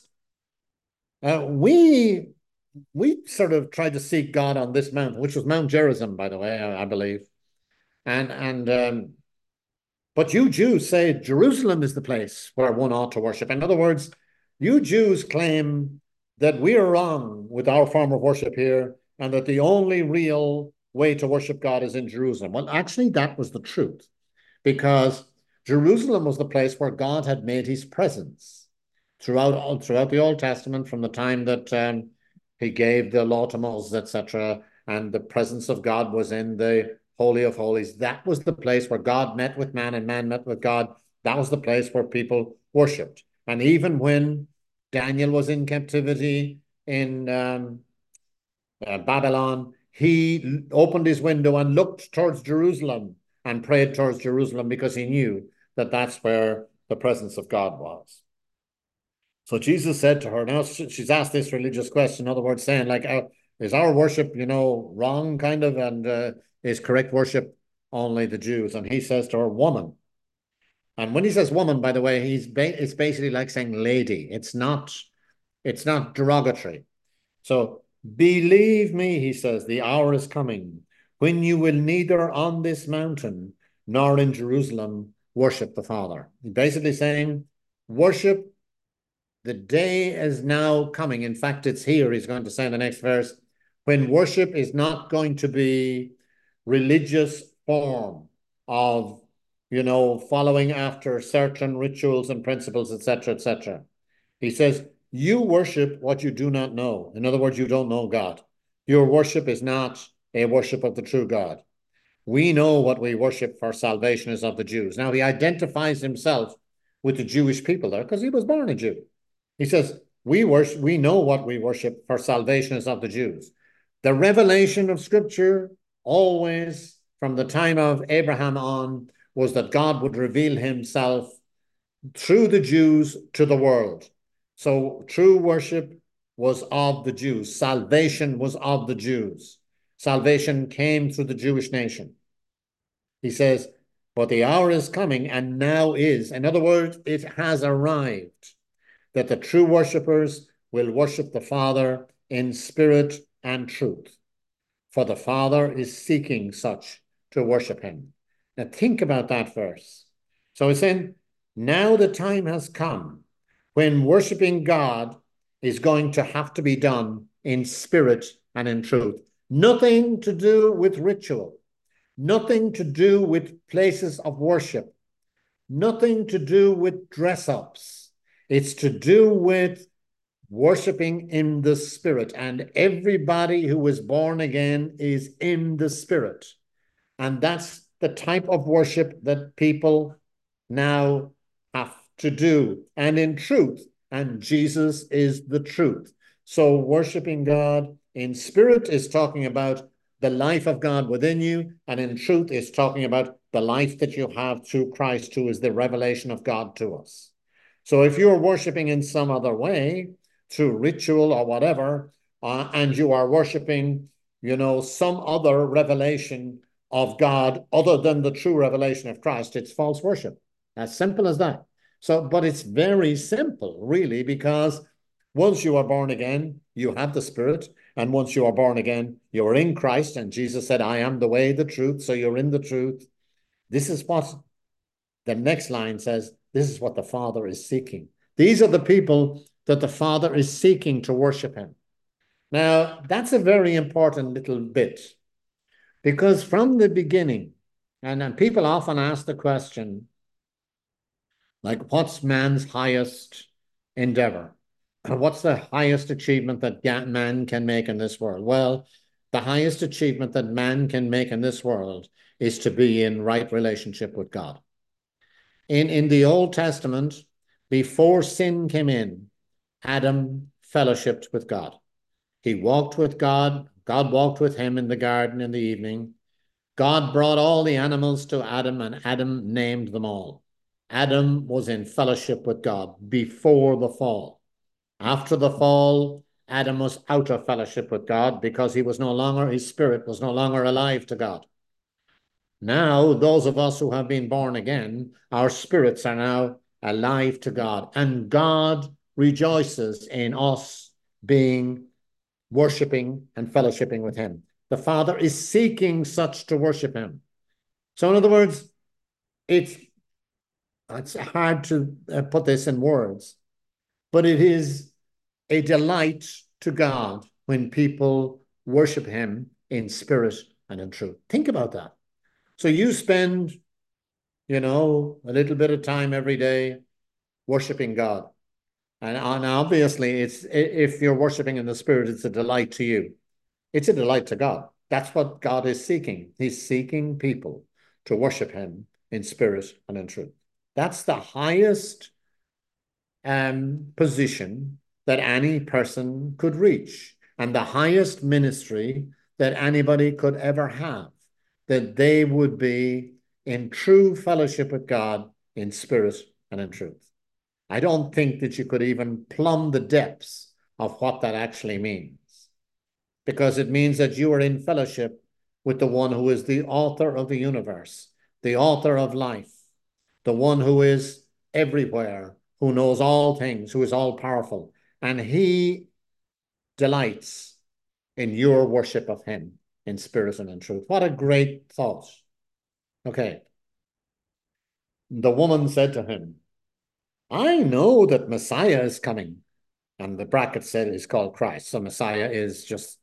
uh, we we sort of tried to seek God on this mountain, which was Mount Gerizim, by the way, I, I believe. And and um, but you Jews say Jerusalem is the place where one ought to worship. In other words, you Jews claim that we are wrong with our form of worship here, and that the only real way to worship God is in Jerusalem. Well, actually, that was the truth, because Jerusalem was the place where God had made his presence throughout throughout the Old Testament, from the time that um, he gave the law to Moses, et cetera, and the presence of God was in the Holy of Holies. That was the place where God met with man and man met with God. That was the place where people worshipped. And even when Daniel was in captivity in um, uh, Babylon, he opened his window and looked towards Jerusalem and prayed towards Jerusalem because he knew that that's where the presence of God was. So Jesus said to her, now she's asked this religious question, in other words, saying like, uh, is our worship, you know, wrong kind of, and uh, is correct worship only the Jews? And he says to her, woman. And when he says woman, by the way, he's ba it's basically like saying lady. It's not, it's not derogatory. So believe me, he says, the hour is coming when you will neither on this mountain nor in Jerusalem worship the Father. Basically saying, worship, the day is now coming. In fact, it's here, he's going to say in the next verse, when worship is not going to be religious form of, you know, following after certain rituals and principles, et cetera, et cetera. He says, you worship what you do not know. In other words, you don't know God. Your worship is not a worship of the true God. We know what we worship, for salvation is of the Jews. Now, he identifies himself with the Jewish people there because he was born a Jew. He says, we worship, we know what we worship, for salvation is of the Jews. The revelation of Scripture always, from the time of Abraham on, was that God would reveal himself through the Jews to the world. So true worship was of the Jews. Salvation was of the Jews. Salvation came through the Jewish nation. He says, but the hour is coming, and now is. In other words, it has arrived, that the true worshippers will worship the Father in spirit and truth. For the Father is seeking such to worship him. Now think about that verse. So it's saying, now the time has come when worshiping God is going to have to be done in spirit and in truth. Nothing to do with ritual, nothing to do with places of worship, nothing to do with dress-ups. It's to do with worshiping in the Spirit. And everybody who is born again is in the Spirit. And that's the type of worship that people now have to do, and in truth. And Jesus is the truth. So worshiping God in spirit is talking about the life of God within you, and in truth is talking about the life that you have through Christ, who is the revelation of God to us. So if you're worshiping in some other way, through ritual or whatever, uh, and you are worshiping, you know, some other revelation of God other than the true revelation of Christ, it's false worship. As simple as that. So, but it's very simple, really, because once you are born again, you have the Spirit. And once you are born again, you're in Christ. And Jesus said, I am the way, the truth. So you're in the truth. This is what the next line says. This is what the Father is seeking. These are the people that the Father is seeking to worship him. Now, that's a very important little bit, because from the beginning, and, and people often ask the question, like, what's man's highest endeavor? What's the highest achievement that man can make in this world? Well, the highest achievement that man can make in this world is to be in right relationship with God. In, in the Old Testament, before sin came in, Adam fellowshipped with God. He walked with God. God walked with him in the garden in the evening. God brought all the animals to Adam, and Adam named them all. Adam was in fellowship with God before the fall. After the fall, Adam was out of fellowship with God because he was no longer, his spirit was no longer alive to God. Now, those of us who have been born again, our spirits are now alive to God, and God rejoices in us being worshiping and fellowshipping with him. The Father is seeking such to worship him. So in other words, it's, it's hard to uh, put this in words, but it is a delight to God when people worship him in spirit and in truth. Think about that. So you spend, you know, a little bit of time every day worshiping God. And, and obviously, it's if you're worshiping in the spirit, it's a delight to you. It's a delight to God. That's what God is seeking. He's seeking people to worship him in spirit and in truth. That's the highest um, position that any person could reach, and the highest ministry that anybody could ever have, that they would be in true fellowship with God in spirit and in truth. I don't think that you could even plumb the depths of what that actually means, because it means that you are in fellowship with the one who is the author of the universe, the author of life, the one who is everywhere, who knows all things, who is all powerful. And he delights in your worship of him in spirit and in truth. What a great thought. Okay. The woman said to him, I know that Messiah is coming. And the bracket said is called Christ. So Messiah is just,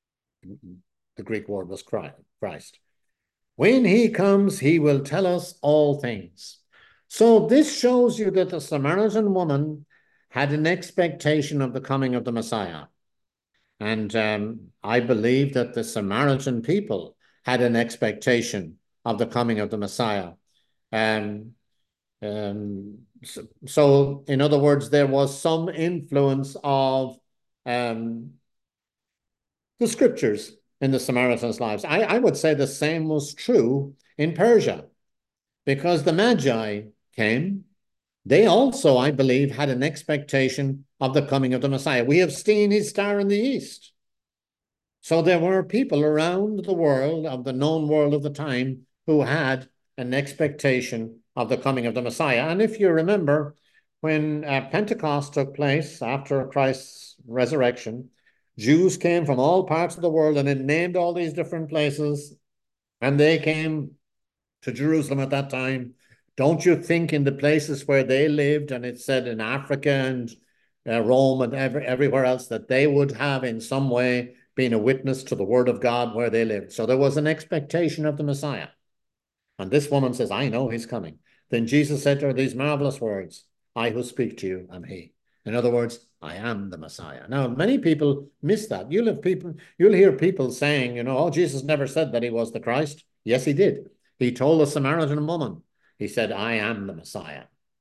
the Greek word was Christ. When he comes, he will tell us all things. So this shows you that the Samaritan woman had an expectation of the coming of the Messiah. And um, I believe that the Samaritan people had an expectation of the coming of the Messiah. Um, um, so, so, in other words, there was some influence of um, the scriptures in the Samaritans' lives. I, I would say the same was true in Persia, because the Magi came. They also, I believe, had an expectation of the coming of the Messiah. We have seen his star in the east. So there were people around the world, of the known world of the time, who had an expectation of the coming of the Messiah. And if you remember, when uh, Pentecost took place after Christ's resurrection, Jews came from all parts of the world, and it named all these different places, and they came to Jerusalem at that time. Don't you think in the places where they lived, and it said in Africa and uh, Rome and every, everywhere else, that they would have in some way been a witness to the word of God where they lived. So there was an expectation of the Messiah. And this woman says, I know he's coming. Then Jesus said to her these marvelous words, I who speak to you am he. In other words, I am the Messiah. Now, many people miss that. You'll have people, you'll hear people saying, you know, oh, Jesus never said that he was the Christ. Yes, he did. He told the Samaritan woman, he said, I am the Messiah.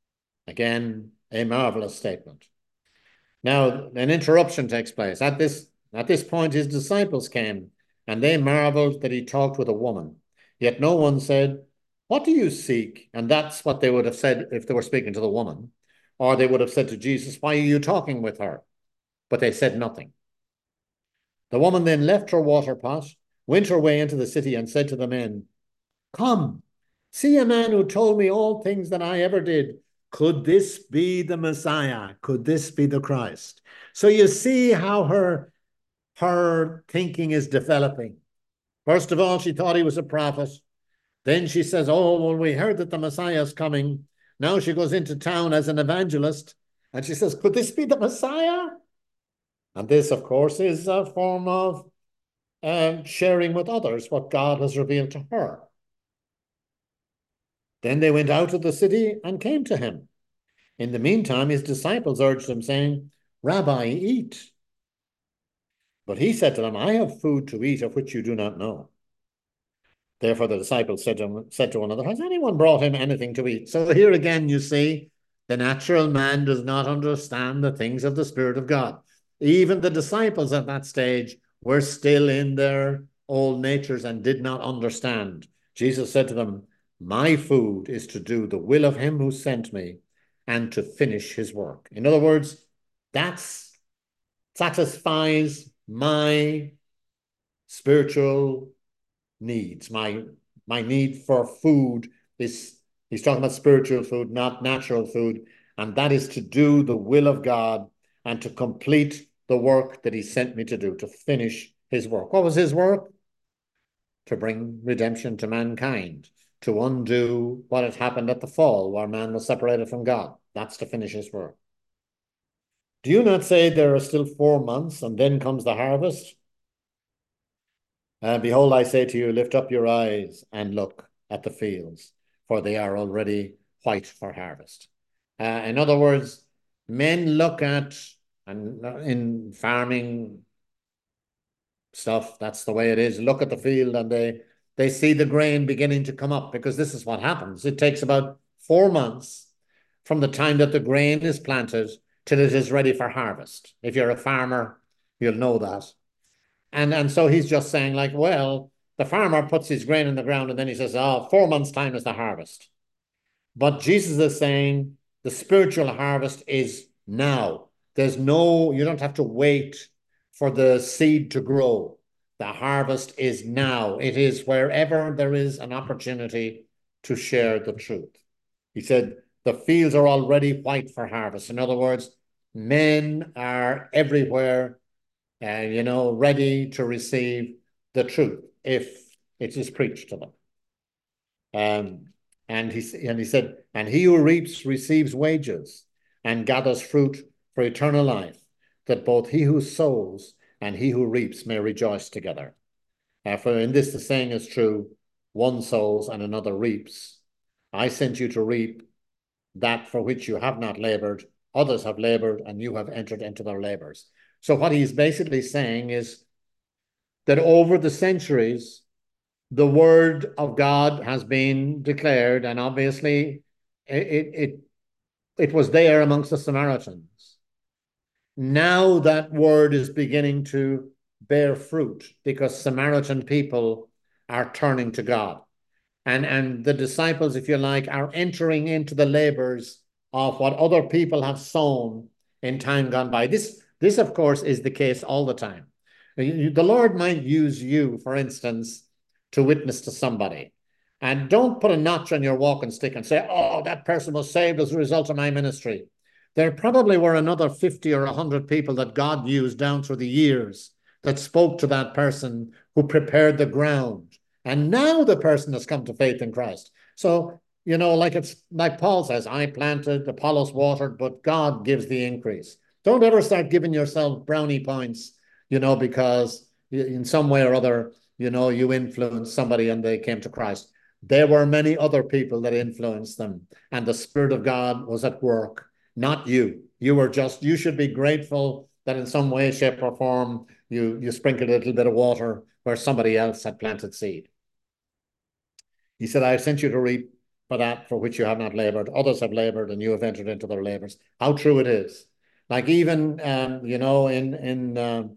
Again, a marvelous statement. Now, an interruption takes place. At this, at this point, his disciples came, and they marveled that he talked with a woman. Yet no one said, "What do you seek?" And that's what they would have said if they were speaking to the woman. Or they would have said to Jesus, "Why are you talking with her?" But they said nothing. The woman then left her water pot, went her way into the city, and said to the men, "Come, see a man who told me all things that I ever did. Could this be the Messiah? Could this be the Christ?" So you see how her, her thinking is developing. First of all, she thought he was a prophet. Then she says, "Oh, well, we heard that the Messiah is coming." Now she goes into town as an evangelist, and she says, "Could this be the Messiah?" And this, of course, is a form of uh, sharing with others what God has revealed to her. Then they went out of the city and came to him. In the meantime, his disciples urged him, saying, "Rabbi, eat." But he said to them, "I have food to eat of which you do not know." Therefore the disciples said to, him, said to one another, "Has anyone brought him anything to eat?" So here again, you see, the natural man does not understand the things of the Spirit of God. Even the disciples at that stage were still in their old natures and did not understand. Jesus said to them, "My food is to do the will of him who sent me and to finish his work." In other words, that satisfies my spiritual needs. My my need for food is, he's talking about spiritual food, not natural food, and that is to do the will of God and to complete the work that he sent me to do, to finish his work. What was his work? To bring redemption to mankind, to undo what had happened at the fall, where man was separated from God. That's to finish his work. Do you not say there are still four months and then comes the harvest? And behold, I say to you, lift up your eyes and look at the fields, for they are already white for harvest. Uh, in other words, men look at, and in farming stuff, that's the way it is, look at the field and they, they see the grain beginning to come up, because this is what happens. It takes about four months from the time that the grain is planted till it is ready for harvest. If you're a farmer, you'll know that. And, and so he's just saying, like, well, the farmer puts his grain in the ground and then he says, "Oh, four months' time is the harvest." But Jesus is saying the spiritual harvest is now. There's no, you don't have to wait for the seed to grow. The harvest is now. It is wherever there is an opportunity to share the truth. He said, the fields are already white for harvest. In other words, men are everywhere uh, you know, ready to receive the truth if it is preached to them. Um, and he and he said, "And he who reaps receives wages and gathers fruit for eternal life, that both he who sows and he who reaps may rejoice together. Uh, for in this the saying is true: one sows and another reaps. I sent you to reap that for which you have not labored. Others have labored, and you have entered into their labors." So what he's basically saying is that over the centuries, the word of God has been declared, and obviously it, it, it was there amongst the Samaritans. Now that word is beginning to bear fruit because Samaritan people are turning to God. And, and the disciples, if you like, are entering into the labors of what other people have sown in time gone by. This, this of course, is the case all the time. The Lord might use you, for instance, to witness to somebody. And don't put a notch on your walking stick and say, "Oh, that person was saved as a result of my ministry." There probably were another fifty or one hundred people that God used down through the years that spoke to that person, who prepared the ground. And now the person has come to faith in Christ. So, you know, like it's like Paul says, "I planted, Apollos watered, but God gives the increase." Don't ever start giving yourself brownie points, you know, because in some way or other, you know, you influenced somebody and they came to Christ. There were many other people that influenced them, and the Spirit of God was at work, not you. You were just, you should be grateful that in some way, shape, or form, you, you sprinkled a little bit of water where somebody else had planted seed. He said, "I sent you to reap for that for which you have not labored. Others have labored and you have entered into their labors. How true it is. Like even, um, you know, in, in, um,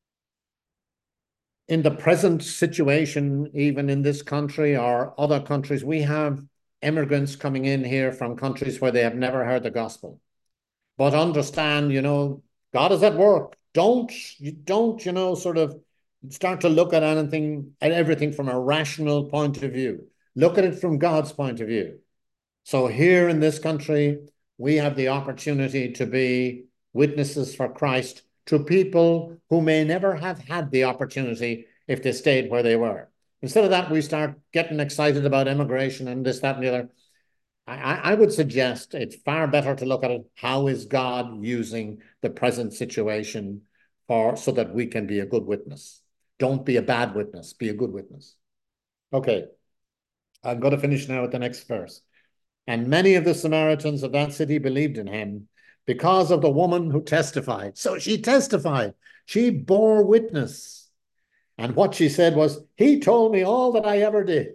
in the present situation, even in this country or other countries, we have immigrants coming in here from countries where they have never heard the gospel. But understand, you know, God is at work. Don't you don't, you know, sort of start to look at anything at everything from a rational point of view. Look at it from God's point of view. So here in this country, we have the opportunity to be witnesses for Christ to people who may never have had the opportunity if they stayed where they were. Instead of that, we start getting excited about immigration and this, that, and the other. I, I would suggest it's far better to look at it. How is God using the present situation for so that we can be a good witness? Don't be a bad witness, be a good witness. Okay, I'm going to finish now with the next verse. And many of the Samaritans of that city believed in him because of the woman who testified. So she testified, she bore witness. And what she said was, he told me all that I ever did.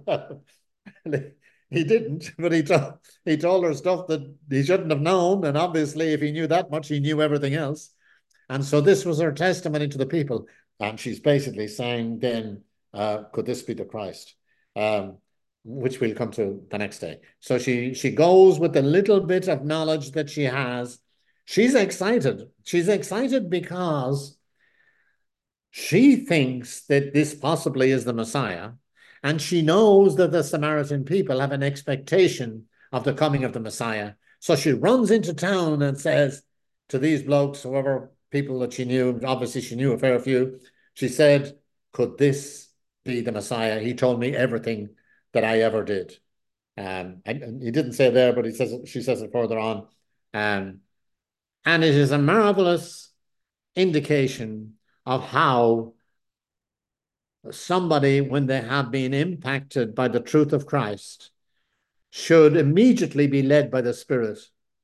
He didn't, but he told he told her stuff that he shouldn't have known. And obviously, if he knew that much, he knew everything else. And so this was her testimony to the people. And she's basically saying, then, uh, could this be the Christ? Um, which we'll come to the next day. So she she goes with the little bit of knowledge that she has. She's excited. She's excited because she thinks that this possibly is the Messiah, and she knows that the Samaritan people have an expectation of the coming of the Messiah. So she runs into town and says to these blokes, whoever people that she knew, obviously she knew a fair few, she said, could this be the Messiah? He told me everything that I ever did. Um, and he didn't say there, but he says she says it further on. Um, and it is a marvelous indication of how somebody, when they have been impacted by the truth of Christ, should immediately be led by the Spirit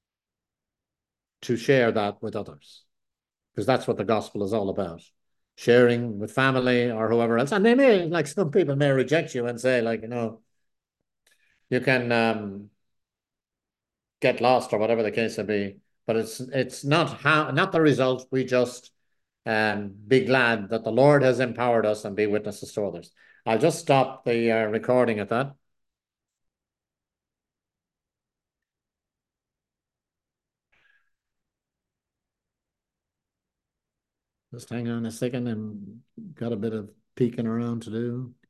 to share that with others, because that's what the gospel is all about. Sharing with family or whoever else. And they may, like some people may reject you and say, like, you know, you can um, get lost or whatever the case may be. But it's it's not how not the result. We just um, be glad that the Lord has empowered us and be witnesses to others. I'll just stop the uh, recording at that. Just hang on a second and got a bit of peeking around to do.